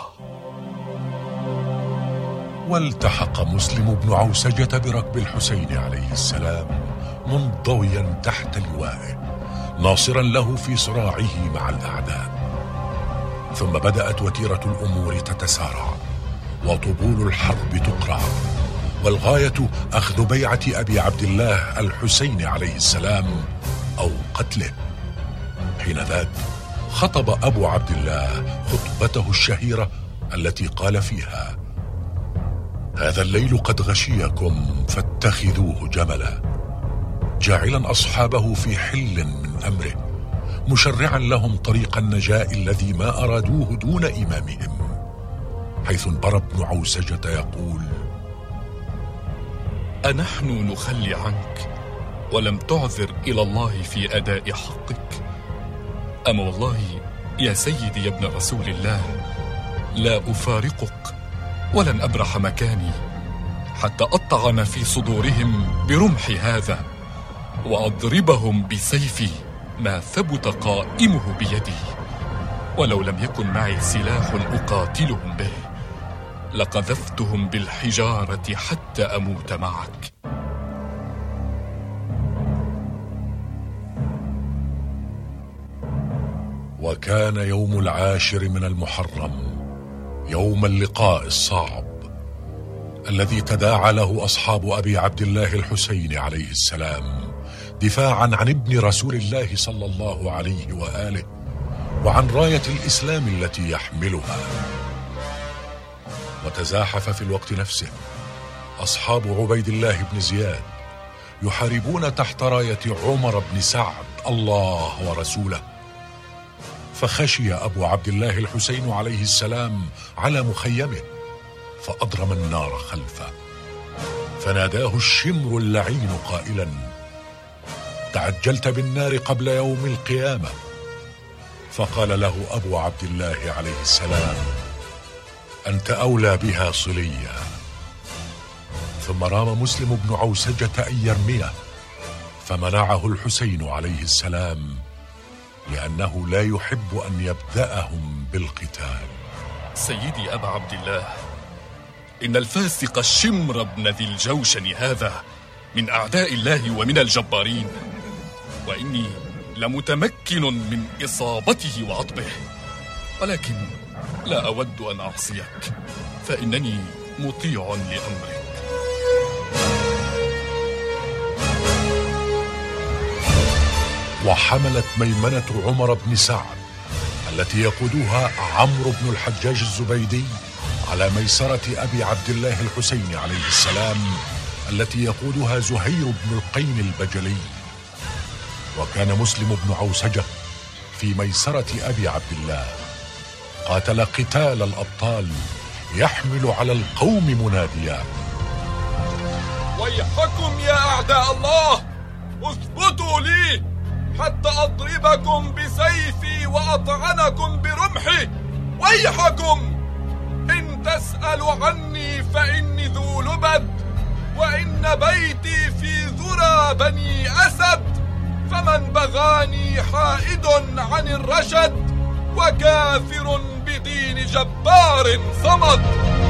Speaker 11: والتحق مسلم بن عوسجة بركب الحسين عليه السلام منضويا تحت لوائه، ناصرا له في صراعه مع الأعداء. ثم بدأت وتيرة الأمور تتسارع، وطبول الحرب تقرع، والغاية أخذ بيعة أبي عبد الله الحسين عليه السلام أو قتله. حينذاك خطب أبو عبد الله خطبته الشهيرة التي قال فيها: هذا الليل قد غشيكم فاتخذوه جملا، جاعلا أصحابه في حل من أمره، مشرعا لهم طريق النجاة الذي ما أرادوه دون إمامهم، حيث انبرى ابن عوسجة يقول:
Speaker 12: أنحن نخلي عنك ولم تعذر إلى الله في أداء حقك؟ أما والله يا سيدي يا ابن رسول الله، لا أفارقك ولن أبرح مكاني حتى أطعن في صدورهم برمحي هذا، وأضربهم بسيفي ما ثبت قائمه بيدي، ولو لم يكن معي سلاح أقاتلهم به لقذفتهم بالحجارة حتى أموت معك.
Speaker 11: وكان يوم العاشر من المحرم يوم اللقاء الصعب الذي تداعى له أصحاب أبي عبد الله الحسين عليه السلام دفاعا عن ابن رسول الله صلى الله عليه وآله وعن راية الإسلام التي يحملها. وتزاحف في الوقت نفسه أصحاب عبيد الله بن زياد يحاربون تحت راية عمر بن سعد الله ورسوله، فخشي أبو عبد الله الحسين عليه السلام على مخيمه فأضرم النار خلفه، فناداه الشمر اللعين قائلا: تعجلت بالنار قبل يوم القيامة. فقال له أبو عبد الله عليه السلام: أنت أولى بها صليا. ثم رام مسلم بن عوسجة أن يرميه، فمنعه الحسين عليه السلام لأنه لا يحب أن يبدأهم بالقتال.
Speaker 12: سيدي أبا عبد الله، إن الفاسق الشمر بن ذي الجوشن هذا من أعداء الله ومن الجبارين، وإني لمتمكن من إصابته وعطبه، ولكن لا أود أن أعصيك، فإنني مطيع لأمرك.
Speaker 11: وحملت ميمنة عمر بن سعد التي يقودها عمرو بن الحجاج الزبيدي على ميسرة أبي عبد الله الحسين عليه السلام التي يقودها زهير بن القين البجلي. وكان مسلم بن عوسجة في ميسرة أبي عبد الله، قاتل قتال الأبطال يحمل على القوم مناديا:
Speaker 16: ويحكم يا أعداء الله، اثبتوا لي حتى أضربكم بسيفي وأطعنكم برمحي. ويحكم، إن تسألوا عني فإني ذو لبد، وإن بيتي في ذرى بني أسد، فمن بغاني حائد عن الرشد، وكافر بدين جبار صمد.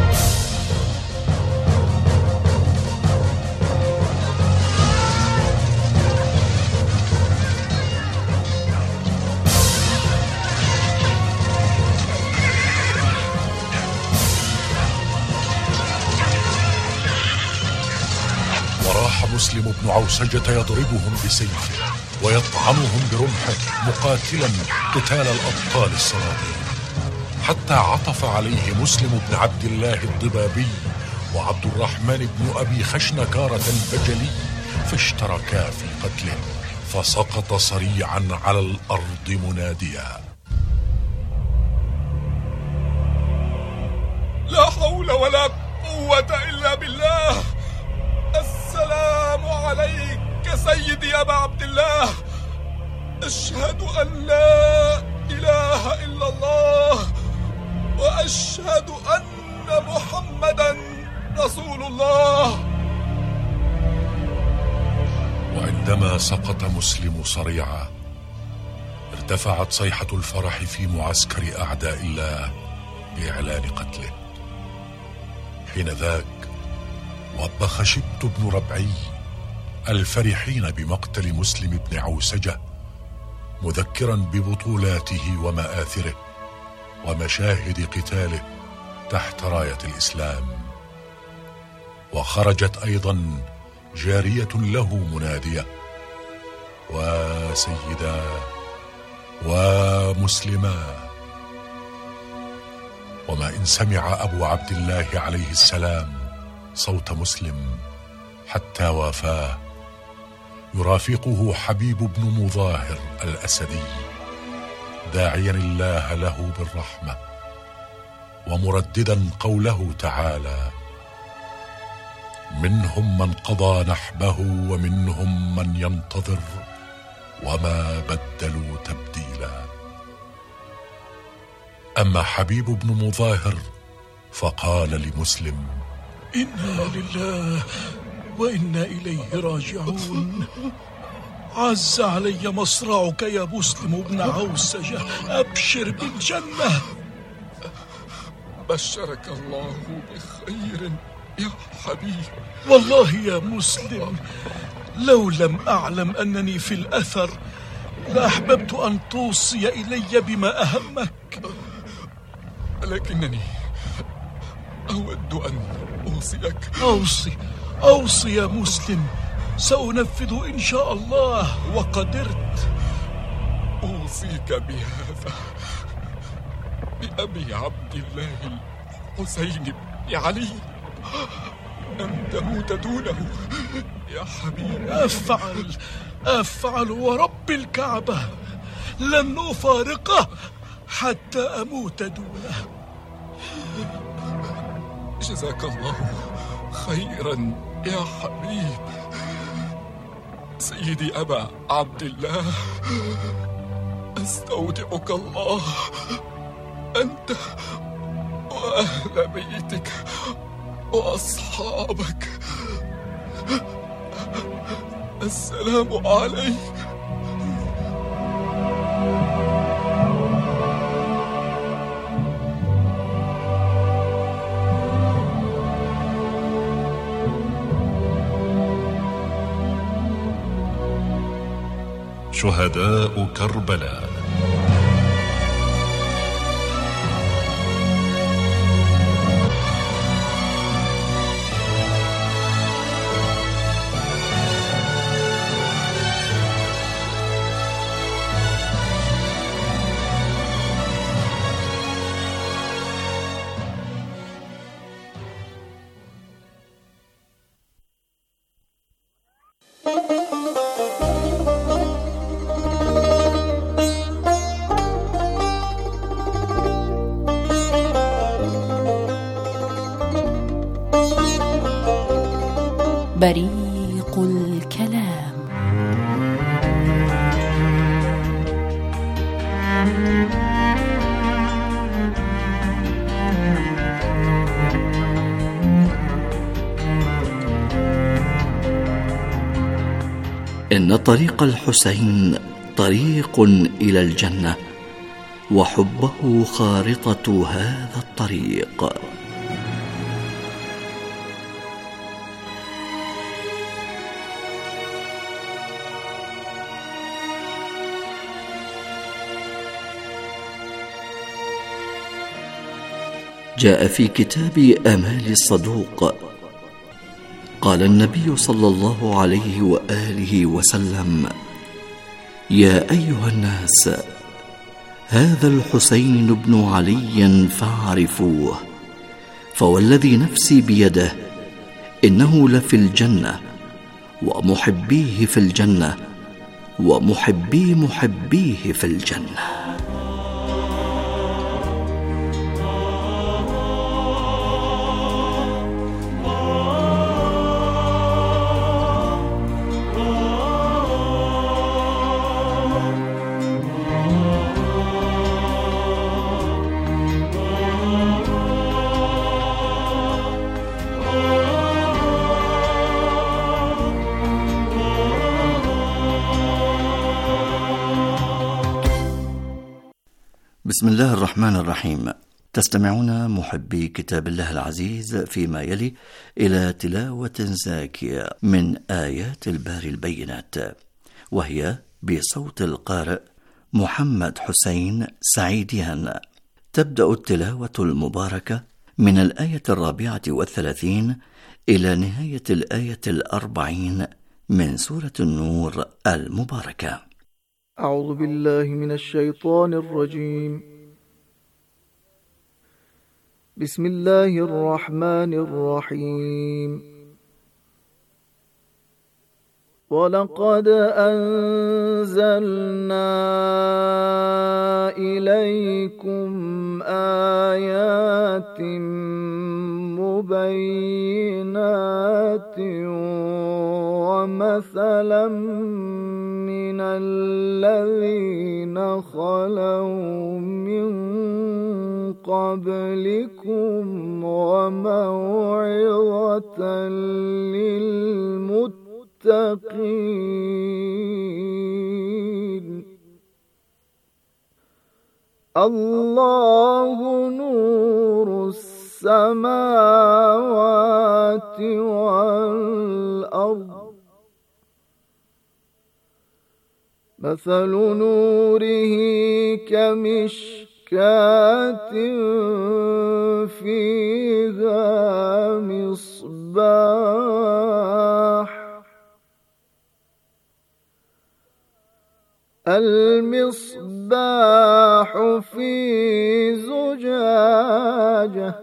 Speaker 11: وراح مسلم بن عوسجة يضربهم بسيفه ويطعنهم برمحه مقاتلا قتال الأبطال الصناديق، حتى عطف عليه مسلم بن عبد الله الضبابي وعبد الرحمن بن أبي خشنكارة البجلي، فاشتركا في قتله، فسقط صريعا على الأرض مناديا:
Speaker 16: لا حول ولا قوة إلا بالله. السلام عليك سيدي أبا عبد الله، أشهد أن لا إله إلا الله، وأشهد أن محمدا رسول الله.
Speaker 11: وعندما سقط مسلم صريعا، ارتفعت صيحة الفرح في معسكر أعداء الله بإعلان قتله. حينذاك وبخ شبت بن ربعي الفرحين بمقتل مسلم بن عوسجة، مذكرا ببطولاته ومآثره ومشاهد قتاله تحت راية الإسلام. وخرجت أيضا جارية له منادية: وسيدا ومسلما. وما إن سمع أبو عبد الله عليه السلام صوت مسلم حتى وافاه، يرافقه حبيب بن مظاهر الأسدي داعيا الله له بالرحمة، ومرددا قوله تعالى: منهم من قضى نحبه ومنهم من ينتظر وما بدلوا تبديلا. أما حبيب بن مظاهر فقال لمسلم:
Speaker 17: إنا لله وإنا إليه راجعون. عز علي مصرعك يا مسلم بن عوسجة، أبشر بالجنة.
Speaker 16: بشرك الله بخير يا حبيب.
Speaker 17: والله يا مسلم لو لم أعلم أنني في الأثر لأحببت أن توصي إلي بما أهمك،
Speaker 16: لكنني أود أن أوصيك.
Speaker 17: أوصي أوصي يا مسلم، سأنفذ إن شاء الله وقدرت.
Speaker 16: أوصيك بهذا، بأبي عبد الله الحسين بن علي، أن تموت دونه يا حبيبي.
Speaker 17: أفعل أفعل ورب الكعبة، لن أفارقه حتى أموت دونه.
Speaker 16: جزاك الله خيرا يا حبيب. سيدي أبا عبد الله، أستودعك الله أنت وأهل بيتك وأصحابك. السلام عليك.
Speaker 11: شهداء كربلاء.
Speaker 3: بريق الكلام.
Speaker 18: إن طريق الحسين طريق إلى الجنة، وحبه خارطة هذا الطريق. جاء في كتاب آمال الصدوق قال النبي صلى الله عليه وآله وسلم: يا أيها الناس، هذا الحسين بن علي فاعرفوه، فوالذي نفسي بيده إنه لفي الجنة، ومحبيه في الجنة، ومحبي محبيه في الجنة. بسم الله الرحمن الرحيم. تستمعون محبي كتاب الله العزيز فيما يلي إلى تلاوة زاكية من آيات الباري البينات، وهي بصوت القارئ محمد حسين سعيديان. تبدأ التلاوة المباركة من الآية الرابعة والثلاثين إلى نهاية الآية الأربعين من سورة النور المباركة.
Speaker 19: أعوذ بالله من الشيطان الرجيم. بسم الله الرحمن الرحيم. ولقد أنزلنا إليكم آيات مبينات ومثلا من الذين خلوا من قبلكم وموعظة للمتقين. الله نور السماوات والأرض. مثل نوره كمشكاة فيها مصباح. المصباح في زجاجة.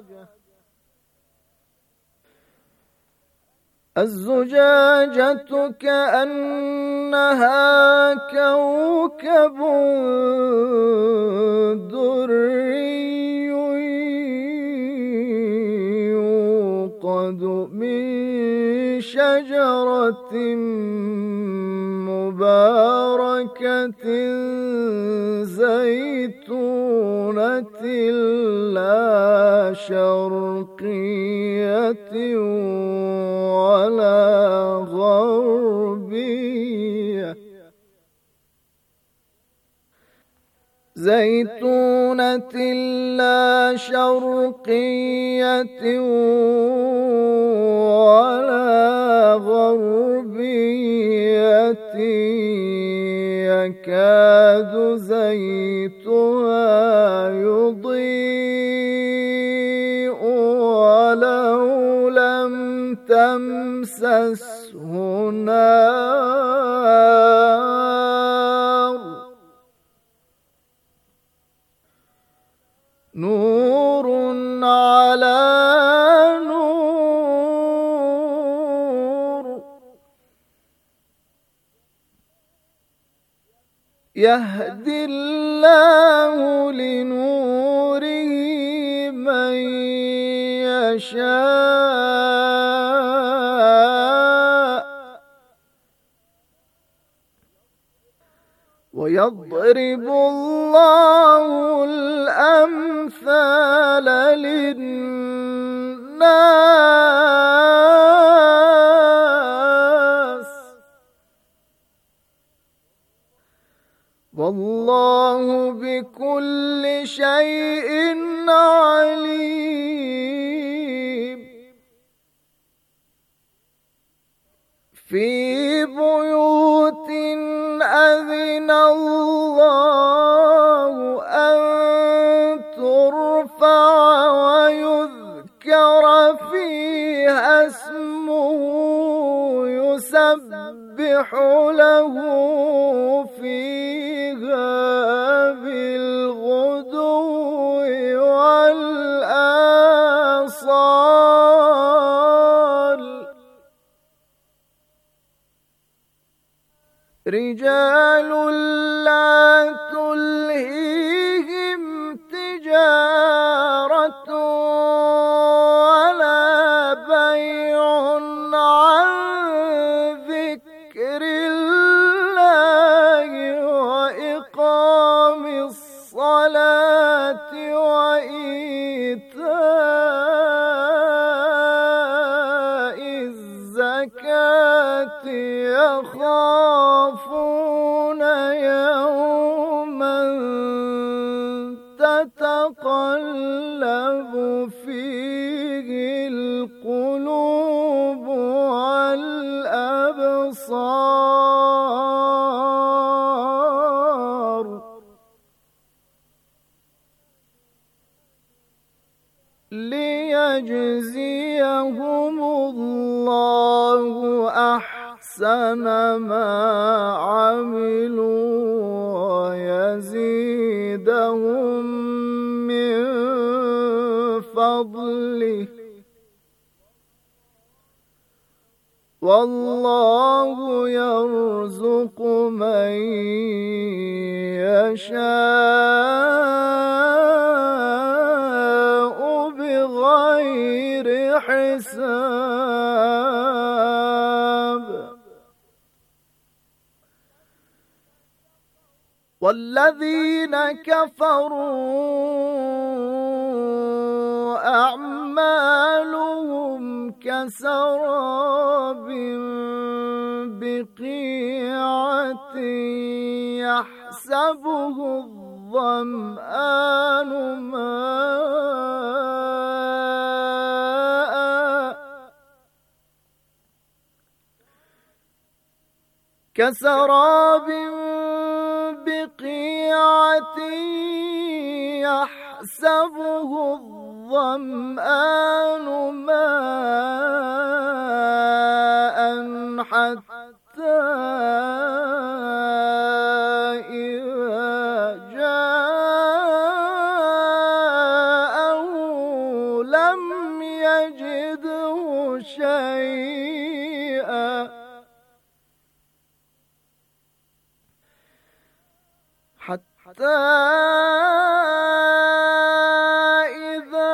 Speaker 19: الزجاجة كأنها كوكب دري يوقد من شجرة مباركة زيتونة لا شرقية ولا غربية. زيتونة لا شرقية ولا غربية يكاد زيتها يضيء ولو لم تمسسه نار نور على نور يهدي الله لنوره من يشاء ويضرب الله الأمثال للناس والله بكل شيء عليم في بيوت أذن الله أن ترفع ويذكر فيها اسمه يسبح له فيها بالغدو والآصال رجال لا تلهيهم تجارة ولا بيع عن ذكر الله وإقام الصلاة وإيتاء الزكاة يخافون يوما تتقلب فيه القلوب والأبصار ليجزيهم الله أحسن ما عملوا ويزيدهم من فضله والله يرزق من يشاء بغير حساب والذين كفروا أعمالهم كسراب بقيعة يحسبه الظمآن ماء كسراب بقيعة يحسبه الظمآن ماء حتى إذا جاءه لم يجده شيئا حتى إذا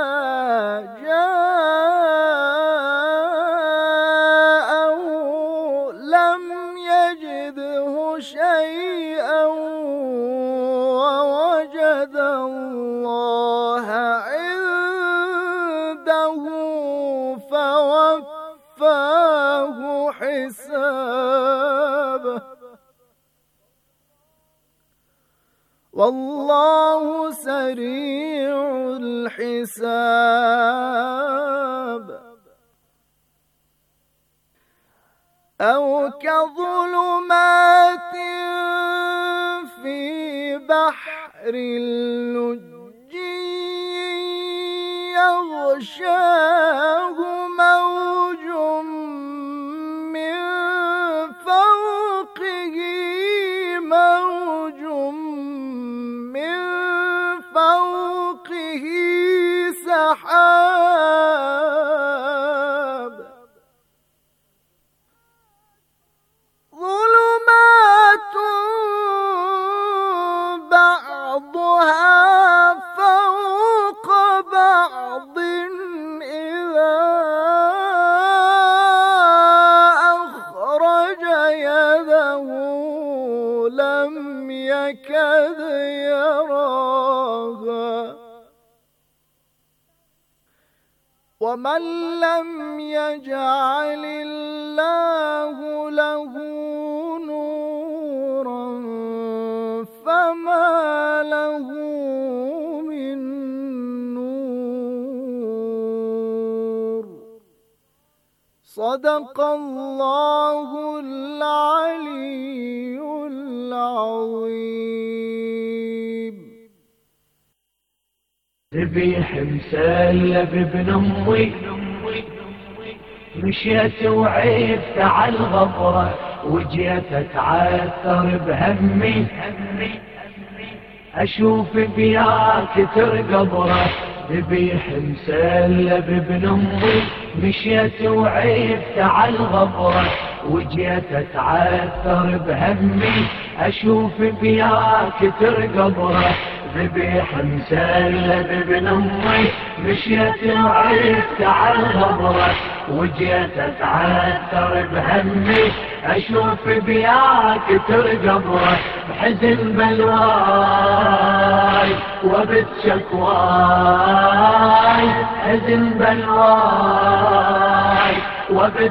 Speaker 19: جاءه لم يجده شيئا ووجد الله عنده فوفاه حسابه والله سريع الحساب أو كظلمات البحر اللجي يغشاه موج من فوقه موج من فوقه سحاب ظلمات بعضها فوق بعض إذا أخرج يده لم يكد يراها ومن لم يجعل الله له نورا فما له من نور. صدق الله العلي العظيم.
Speaker 20: ذبيح مسلب ابن امي مشيت وعيفت على الغبرة وجيت اتعثر بهمي اشوف بياك ترقبره. ذبيح مسلب ابن امي مشيت وعيفت على الغبرة وجيت اتعثر بهمي اشوف بياك ترقبره. ذبيح مسلب ابن امي مشيت وعيفت على الغبرة وجيت اتعثر بهمي اشوف بياك ترقبره. بحزن بلواي وبت شكواي حزن بلواي وبت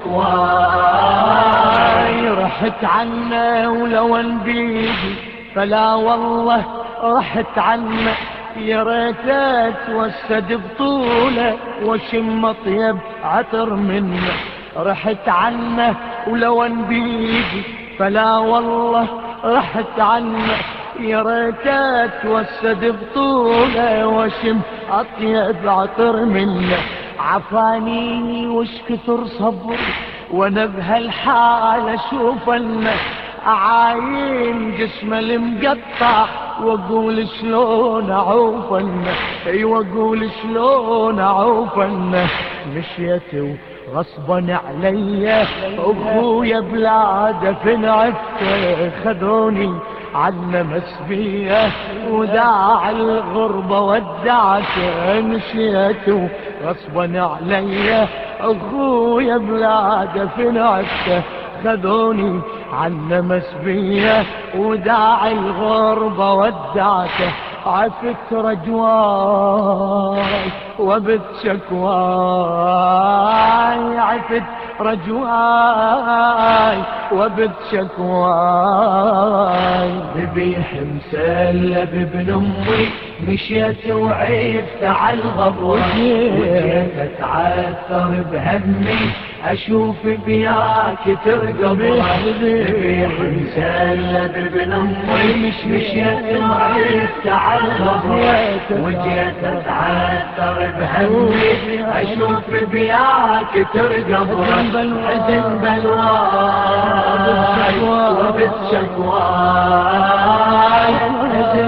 Speaker 20: شكواي. رحت عنه ولو انبيدي فلا والله رحت عنه يا ريت اتوسد بطوله وشم طيب عطر منه. رحت عنه ولو انبيدي فلا والله رحت عنه يا ريت اتوسد بطوله وشم اطيب عطر منه. عفاني وش كثر صبري وانا بهالحال اشوف انه اعاين جسمه المقطع واقول شلون اعوفنه. اي واقول شلون اعوفنه. مشيت غصبا علي اخويا بلاده في عفته خذوني عنا مسبيه وداع الغربه ودعته. مشيت غصبا علي اخويا بلاده في عفته خذوني عنا مسبيه وداع الغربه ودعته. عفت رجواي وبت شكواي عفت رجواي وبت شكواي. ذبيح مسلب ابن امي مشيت وعيفت على الغبرة وجيت اتعثر بهمي اشوف بياك ترقبره. ذبيح مسلب ابن امي مشيت وعيفت على الغبرة وجيت اتعثر بهمي اشوف بياك ترقبره. حزن بلواي وبت شكواي حزن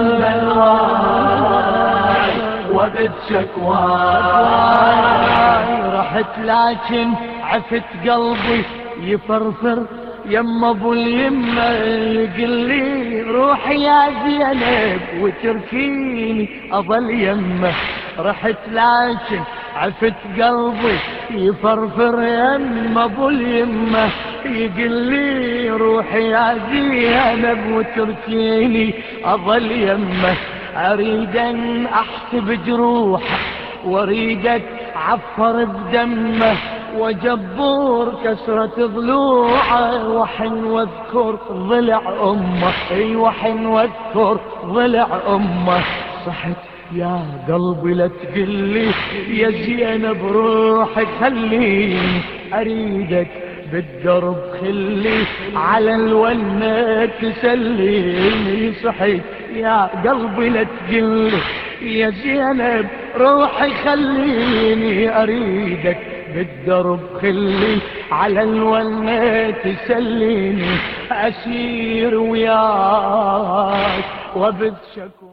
Speaker 20: بلواي وبت شكواي. رحت لكن عفت قلبي يفرفر يما ابو اليمه يقول لي روح يا زينب وتركيني اظل يمه. رحت لكن عفت قلبي يفرفر يما ابو اليمه يقول لي روح يا زينب وتركيني اظل يمه. اريد ان احسب جروحه واريدك عفر بدمه وجبور كسرة ضلوعه وحن واذكر ضلع امه. اي وحن واذكر ضلع امه. صحت يا قلبي لا تقلي يا زينب روحك خليني اريدك بالدرب خلي على الونه تسليني. صحيت يا قلبي لا تقل يا زينب روحي خليني أريدك بالدرب خلي على الونة تسليني أسير وياك وبد شكو